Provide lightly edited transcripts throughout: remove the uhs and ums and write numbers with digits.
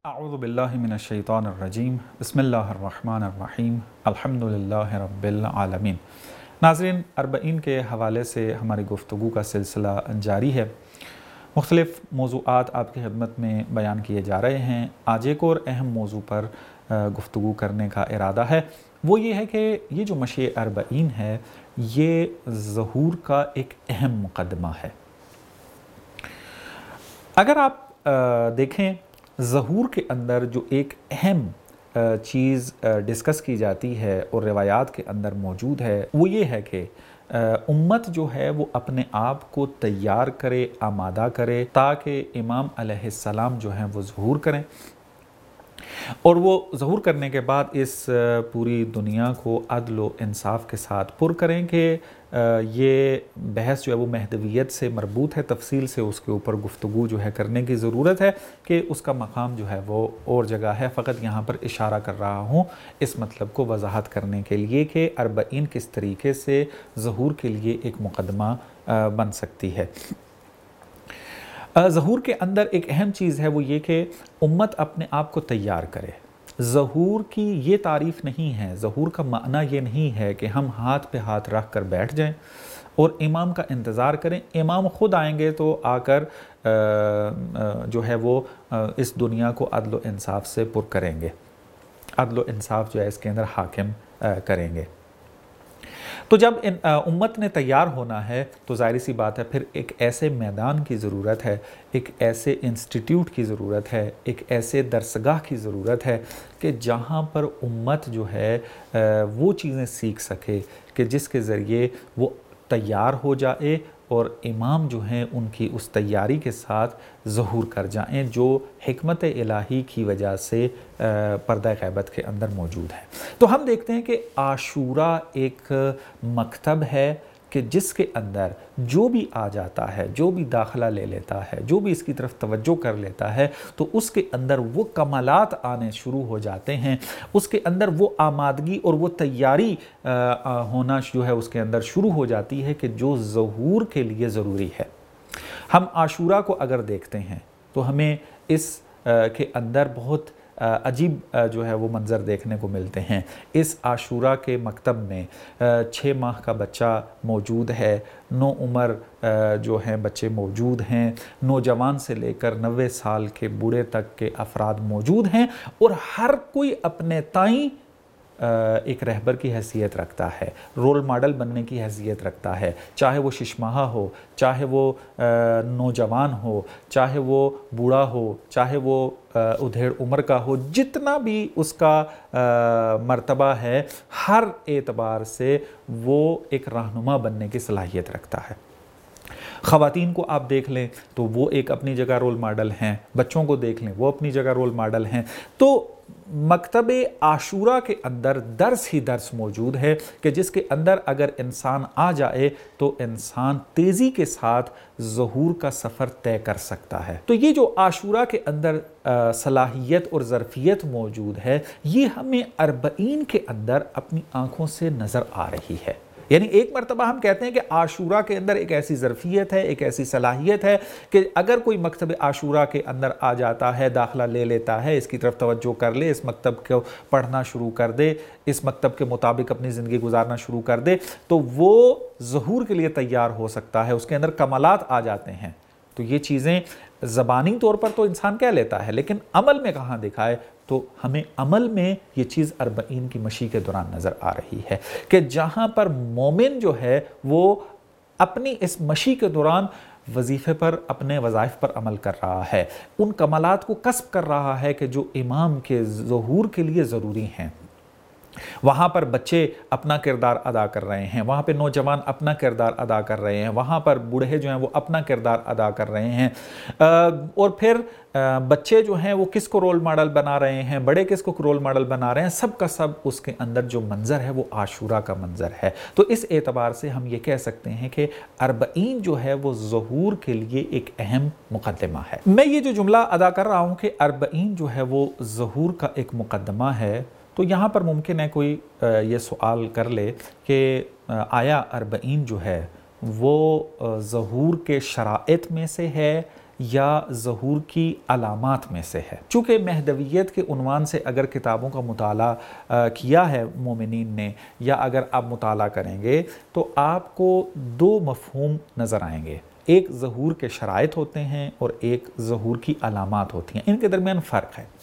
اعوذ باللہ من الشیطان الرجیم بسم اللہ الرحمن الرحیم الحمدللہ رب العالمین۔ ناظرین، اربعین کے حوالے سے ہماری گفتگو کا سلسلہ جاری ہے۔ مختلف موضوعات آپ کی خدمت میں بیان کیے جا رہے ہیں۔ آج ایک اور اہم موضوع پر گفتگو کرنے کا ارادہ ہے، وہ یہ ہے کہ یہ جو مشیع اربعین ہے یہ ظہور کا ایک اہم مقدمہ ہے۔ اگر آپ دیکھیں ظہور کے اندر جو ایک اہم چیز ڈسکس کی جاتی ہے اور روایات کے اندر موجود ہے، وہ یہ ہے کہ امت جو ہے وہ اپنے آپ کو تیار کرے، آمادہ کرے تاکہ امام علیہ السلام جو ہیں وہ ظہور کریں، اور وہ ظہور کرنے کے بعد اس پوری دنیا کو عدل و انصاف کے ساتھ پر کریں کہ یہ بحث جو ہے وہ مہدویت سے مربوط ہے، تفصیل سے اس کے اوپر گفتگو جو ہے کرنے کی ضرورت ہے کہ اس کا مقام جو ہے وہ اور جگہ ہے۔ فقط یہاں پر اشارہ کر رہا ہوں اس مطلب کو وضاحت کرنے کے لیے کہ اربعین کس طریقے سے ظہور کے لیے ایک مقدمہ بن سکتی ہے۔ ظہور کے اندر ایک اہم چیز ہے وہ یہ کہ امت اپنے آپ کو تیار کرے۔ ظہور کی یہ تعریف نہیں ہے، ظہور کا معنی یہ نہیں ہے کہ ہم ہاتھ پہ ہاتھ رکھ کر بیٹھ جائیں اور امام کا انتظار کریں۔ امام خود آئیں گے تو آ کر جو ہے وہ اس دنیا کو عدل و انصاف سے پر کریں گے، عدل و انصاف جو ہے اس کے اندر حاکم کریں گے۔ تو جب امت نے تیار ہونا ہے تو ظاہر سی بات ہے پھر ایک ایسے میدان کی ضرورت ہے، ایک ایسے انسٹیٹیوٹ کی ضرورت ہے، ایک ایسے درسگاہ کی ضرورت ہے کہ جہاں پر امت جو ہے وہ چیزیں سیکھ سکے کہ جس کے ذریعے وہ تیار ہو جائے اور امام جو ہیں ان کی اس تیاری کے ساتھ ظہور کر جائیں جو حکمت الہی کی وجہ سے پردہ غیبت کے اندر موجود ہے۔ تو ہم دیکھتے ہیں کہ عاشورہ ایک مکتب ہے کہ جس کے اندر جو بھی آ جاتا ہے، جو بھی داخلہ لے لیتا ہے، جو بھی اس کی طرف توجہ کر لیتا ہے تو اس کے اندر وہ کمالات آنے شروع ہو جاتے ہیں، اس کے اندر وہ آمادگی اور وہ تیاری ہونا جو ہے اس کے اندر شروع ہو جاتی ہے کہ جو ظہور کے لیے ضروری ہے۔ ہم عاشورہ کو اگر دیکھتے ہیں تو ہمیں اس کے اندر بہت عجیب جو ہے وہ منظر دیکھنے کو ملتے ہیں۔ اس عاشورہ کے مکتب میں 6 ماہ کا بچہ موجود ہے، 9 عمر جو ہیں بچے موجود ہیں، نوجوان سے لے کر 90 سال کے بوڑھے تک کے افراد موجود ہیں، اور ہر کوئی اپنے تئیں ایک رہبر کی حیثیت رکھتا ہے، رول ماڈل بننے کی حیثیت رکھتا ہے، چاہے وہ ششماہا ہو، چاہے وہ نوجوان ہو، چاہے وہ بوڑھا ہو، چاہے وہ ادھیڑ عمر کا ہو، جتنا بھی اس کا مرتبہ ہے ہر اعتبار سے وہ ایک رہنما بننے کی صلاحیت رکھتا ہے۔ خواتین کو آپ دیکھ لیں تو وہ ایک اپنی جگہ رول ماڈل ہیں، بچوں کو دیکھ لیں وہ اپنی جگہ رول ماڈل ہیں۔ تو مکتب عاشورہ کے اندر درس ہی درس موجود ہے کہ جس کے اندر اگر انسان آ جائے تو انسان تیزی کے ساتھ ظہور کا سفر طے کر سکتا ہے۔ تو یہ جو عاشورہ کے اندر صلاحیت اور ظرفیت موجود ہے یہ ہمیں اربعین کے اندر اپنی آنکھوں سے نظر آ رہی ہے۔ یعنی ایک مرتبہ ہم کہتے ہیں کہ عاشورہ کے اندر ایک ایسی ظرفیت ہے، ایک ایسی صلاحیت ہے کہ اگر کوئی مکتب عاشورہ کے اندر آ جاتا ہے، داخلہ لے لیتا ہے، اس کی طرف توجہ کر لے، اس مکتب کو پڑھنا شروع کر دے، اس مکتب کے مطابق اپنی زندگی گزارنا شروع کر دے تو وہ ظہور کے لیے تیار ہو سکتا ہے، اس کے اندر کمالات آ جاتے ہیں۔ تو یہ چیزیں زبانی طور پر تو انسان کہہ لیتا ہے لیکن عمل میں کہاں دکھائے، تو ہمیں عمل میں یہ چیز اربعین کی مشی کے دوران نظر آ رہی ہے کہ جہاں پر مومن جو ہے وہ اپنی اس مشی کے دوران وظیفے پر، اپنے وظائف پر عمل کر رہا ہے، ان کمالات کو کسب کر رہا ہے کہ جو امام کے ظہور کے لیے ضروری ہیں۔ وہاں پر بچے اپنا کردار ادا کر رہے ہیں، وہاں پہ نوجوان اپنا کردار ادا کر رہے ہیں، وہاں پر بوڑھے جو ہیں وہ اپنا کردار ادا کر رہے ہیں، اور پھر بچے جو ہیں وہ کس کو رول ماڈل بنا رہے ہیں، بڑے کس کو رول ماڈل بنا رہے ہیں، سب کا سب اس کے اندر جو منظر ہے وہ عاشورہ کا منظر ہے۔ تو اس اعتبار سے ہم یہ کہہ سکتے ہیں کہ اربعین جو ہے وہ ظہور کے لیے ایک اہم مقدمہ ہے۔ میں یہ جو جملہ ادا کر رہا ہوں کہ اربعین جو ہے وہ ظہور کا ایک مقدمہ ہے، تو یہاں پر ممکن ہے کوئی یہ سوال کر لے کہ آیا اربعین جو ہے وہ ظہور کے شرائط میں سے ہے یا ظہور کی علامات میں سے ہے۔ چونکہ مہدویت کے عنوان سے اگر کتابوں کا مطالعہ کیا ہے مومنین نے، یا اگر آپ مطالعہ کریں گے تو آپ کو دو مفہوم نظر آئیں گے، ایک ظہور کے شرائط ہوتے ہیں اور ایک ظہور کی علامات ہوتی ہیں، ان کے درمیان فرق ہے۔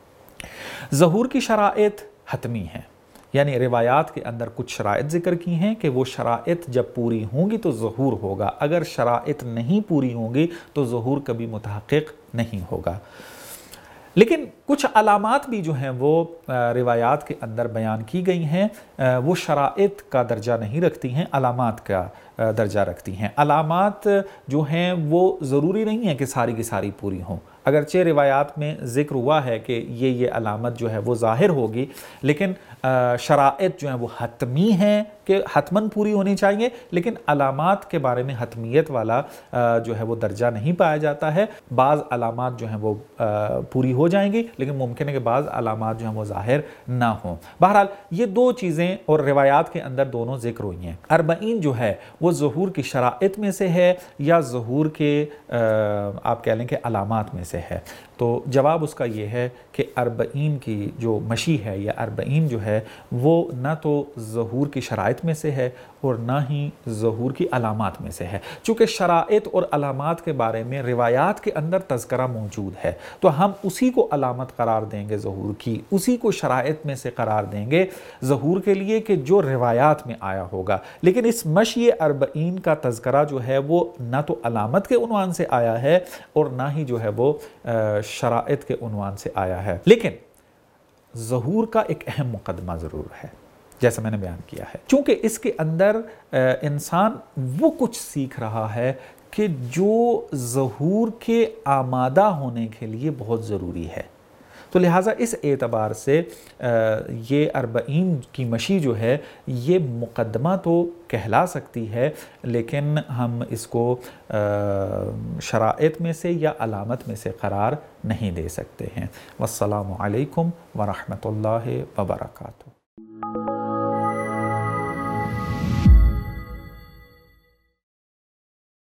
ظہور کی شرائط حتمی ہیں، یعنی روایات کے اندر کچھ شرائط ذکر کی ہیں کہ وہ شرائط جب پوری ہوں گی تو ظہور ہوگا، اگر شرائط نہیں پوری ہوں گی تو ظہور کبھی متحقق نہیں ہوگا۔ لیکن کچھ علامات بھی جو ہیں وہ روایات کے اندر بیان کی گئی ہیں، وہ شرائط کا درجہ نہیں رکھتی ہیں، علامات کا درجہ رکھتی ہیں۔ علامات جو ہیں وہ ضروری نہیں ہے کہ ساری کی ساری پوری ہوں، اگرچہ روایات میں ذکر ہوا ہے کہ یہ علامت جو ہے وہ ظاہر ہوگی، لیکن شرائط جو ہیں وہ حتمی ہیں کہ حتماً پوری ہونی چاہیے، لیکن علامات کے بارے میں حتمیت والا جو ہے وہ درجہ نہیں پایا جاتا ہے۔ بعض علامات جو ہیں وہ پوری ہو جائیں گی، لیکن ممکن ہے کہ بعض علامات جو ہیں وہ ظاہر نہ ہوں۔ بہرحال یہ دو چیزیں اور روایات کے اندر دونوں ذکر ہوئی ہیں۔ 40 جو ہے وہ ظہور کی شرائط میں سے ہے یا ظہور کے آپ کہہ لیں کہ علامات میں سے ہے؟ تو جواب اس کا یہ ہے کہ 40 کی جو مشی ہے یا 40 جو ہے وہ نہ تو ظہور کی شرائط میں سے ہے اور نہ ہی ظہور کی علامات میں سے ہے۔ چونکہ شرائط اور علامات کے بارے میں روایات کے اندر تذکرہ موجود ہے تو ہم اسی کو علامت قرار دیں گے ظہور کی، اسی کو شرائط میں سے قرار دیں گے ظہور کے لیے کہ جو روایات میں آیا ہوگا۔ لیکن اس مشی 40 کا تذکرہ جو ہے وہ نہ تو علامت کے عنوان سے آیا ہے اور نہ ہی جو ہے وہ شرائط کے عنوان سے آیا ہے، لیکن ظہور کا ایک اہم مقدمہ ضرور ہے جیسا میں نے بیان کیا ہے، چونکہ اس کے اندر انسان وہ کچھ سیکھ رہا ہے کہ جو ظہور کے آمادہ ہونے کے لیے بہت ضروری ہے۔ تو لہٰذا اس اعتبار سے یہ 40 کی مشی جو ہے یہ مقدمہ تو کہلا سکتی ہے، لیکن ہم اس کو شرائط میں سے یا علامت میں سے قرار نہیں دے سکتے ہیں۔ والسلام علیکم ورحمۃ اللہ وبرکاتہ۔